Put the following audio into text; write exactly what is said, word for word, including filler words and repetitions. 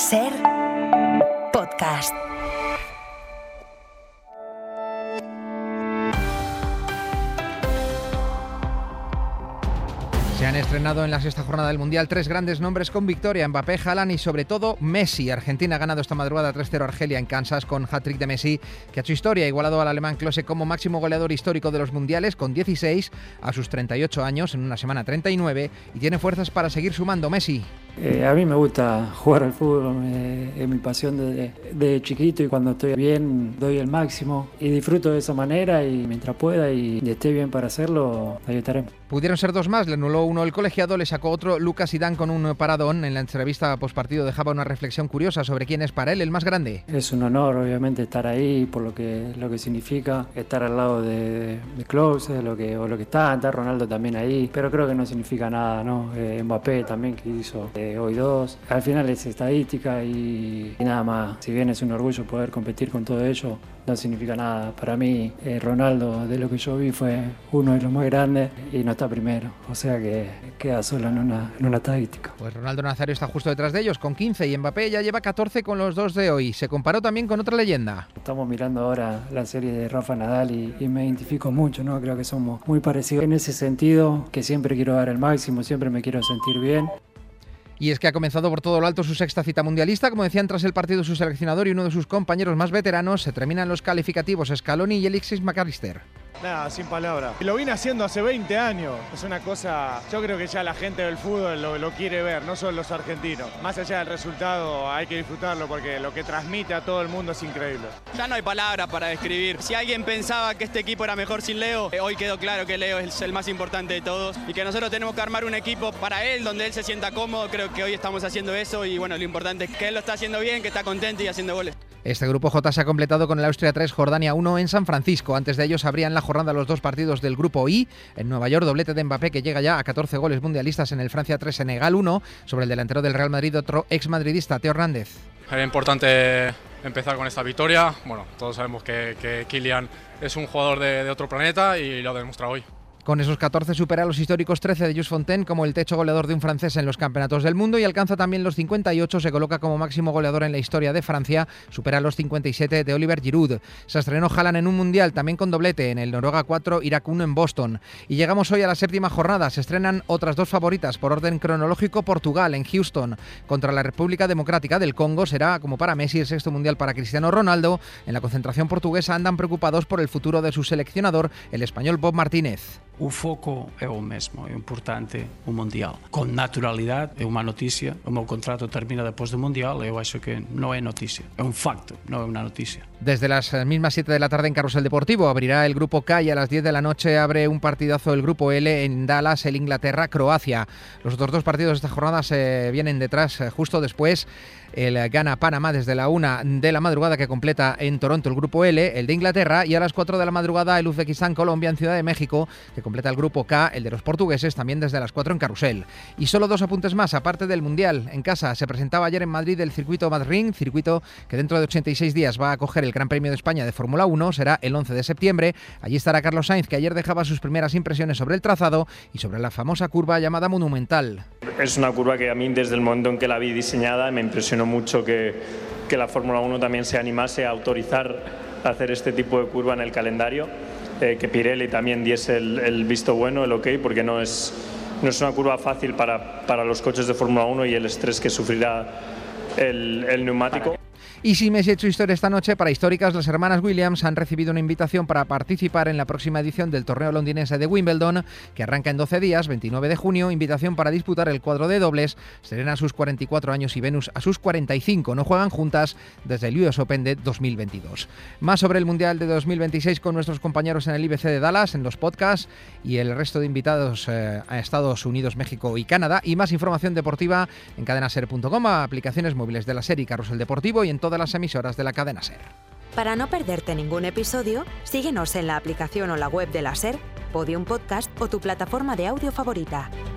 Ser Podcast. Se han estrenado en la sexta jornada del Mundial tres grandes nombres con victoria: Mbappé, Haaland y sobre todo Messi. Argentina ha ganado esta madrugada tres cero a Argelia en Kansas con hat-trick de Messi, que ha hecho historia, igualado al alemán Klose como máximo goleador histórico de los mundiales con dieciséis a sus treinta y ocho años, en una semana treinta y nueve, y tiene fuerzas para seguir sumando. Messi. Eh, a mí me gusta jugar al fútbol, eh, es mi pasión desde de chiquito, y cuando estoy bien doy el máximo y disfruto de esa manera, y mientras pueda y esté bien para hacerlo, ahí estaremos. Pudieron ser dos más, le anuló uno el colegiado, le sacó otro Lucas Zidane con un paradón. En la entrevista postpartido dejaba una reflexión curiosa sobre quién es para él el más grande. Es un honor, obviamente, estar ahí por lo que, lo que significa estar al lado de, de Klose, lo que, o lo que está, está Ronaldo también ahí, pero creo que no significa nada, ¿no? Eh, Mbappé también, que hizo eh, hoy dos. Al final es estadística y, y nada más. Si bien es un orgullo poder competir con todo ello, no significa nada. Para mí, eh, Ronaldo, de lo que yo vi, fue uno de los más grandes y no está primero. O sea que queda solo en una, en una estadística. Pues Ronaldo Nazario está justo detrás de ellos con quince y Mbappé ya lleva catorce con los dos de hoy. Se comparó también con otra leyenda. Estamos mirando ahora la serie de Rafa Nadal y, y me identifico mucho, ¿no? Creo que somos muy parecidos en ese sentido, que siempre quiero dar el máximo, siempre me quiero sentir bien. Y es que ha comenzado por todo lo alto su sexta cita mundialista. Como decían tras el partido su seleccionador y uno de sus compañeros más veteranos, se terminan los calificativos Scaloni y Alexis McAllister. Nada, sin palabras. Lo vine haciendo hace veinte años. Es una cosa, yo creo que ya la gente del fútbol lo, lo quiere ver, no solo los argentinos. Más allá del resultado, hay que disfrutarlo porque lo que transmite a todo el mundo es increíble. Ya no hay palabras para describir. Si alguien pensaba que este equipo era mejor sin Leo, eh, hoy quedó claro que Leo es el más importante de todos y que nosotros tenemos que armar un equipo para él, donde él se sienta cómodo. Creo que hoy estamos haciendo eso y bueno, lo importante es que él lo está haciendo bien, que está contento y haciendo goles. Este grupo J se ha completado con el Austria tres, Jordania uno en San Francisco. Antes de ellos abrían la jornada los dos partidos del grupo I. En Nueva York, doblete de Mbappé, que llega ya a catorce goles mundialistas en el Francia tres, Senegal uno, sobre el delantero del Real Madrid, otro exmadridista, Teo Hernández. Es importante empezar con esta victoria. Bueno, todos sabemos que, que Kylian es un jugador de, de otro planeta y lo ha demostrado hoy. Con esos catorce supera los históricos trece de Jules Fontaine como el techo goleador de un francés en los campeonatos del mundo y alcanza también los cincuenta y ocho, se coloca como máximo goleador en la historia de Francia, supera los cincuenta y siete de Oliver Giroud. Se estrenó Haaland en un mundial, también con doblete, en el Noruega cuatro, Irak uno en Boston. Y llegamos hoy a la séptima jornada, se estrenan otras dos favoritas por orden cronológico: Portugal en Houston contra la República Democrática del Congo, será como para Messi el sexto mundial para Cristiano Ronaldo. En la concentración portuguesa andan preocupados por el futuro de su seleccionador, el español Bob Martínez. O foco é o mesmo, é importante o Mundial. Con naturalidade é unha noticia, o meu contrato termina depois do Mundial, eu acho que non é noticia, é un facto, non é unha noticia. Desde las mismas siete de la tarde en Carrusel Deportivo abrirá el grupo K y a las diez de la noche abre un partidazo el grupo L en Dallas, el Inglaterra-Croacia. Los otros dos partidos de esta jornada se vienen detrás, justo después. El Ghana-Panamá desde la una de la madrugada, que completa en Toronto el grupo L, el de Inglaterra, y a las cuatro de la madrugada el Uzbekistán-Colombia en Ciudad de México, que completa el grupo K, el de los portugueses, también desde las cuatro en Carrusel. Y solo dos apuntes más, aparte del Mundial. En casa se presentaba ayer en Madrid el circuito Madrid, circuito que dentro de ochenta y seis días va a acoger el Gran Premio de España de Fórmula uno, será el once de septiembre. Allí estará Carlos Sainz, que ayer dejaba sus primeras impresiones sobre el trazado y sobre la famosa curva llamada Monumental. Es una curva que a mí, desde el momento en que la vi diseñada, me impresionó mucho que, que la Fórmula uno también se animase a autorizar hacer este tipo de curva en el calendario, eh, que Pirelli también diese el, el visto bueno, el ok, porque no es, no es una curva fácil para, para los coches de Fórmula uno y el estrés que sufrirá el, el neumático. Y si Messi ha hecho historia esta noche, para históricas, las hermanas Williams han recibido una invitación para participar en la próxima edición del torneo londinense de Wimbledon, que arranca en doce días, veintinueve de junio, invitación para disputar el cuadro de dobles. Serena a sus cuarenta y cuatro años y Venus a sus cuarenta y cinco. No juegan juntas desde el U S Open de dos mil veintidós. Más sobre el Mundial de dos mil veintiséis con nuestros compañeros en el I B C de Dallas, en los podcasts, y el resto de invitados eh, a Estados Unidos, México y Canadá. Y más información deportiva en cadena ser punto com, aplicaciones móviles de la SER y Carrusel Deportivo, y en todas las emisoras de la cadena SER. Para no perderte ningún episodio, síguenos en la aplicación o la web de la SER, Podium Podcast o tu plataforma de audio favorita.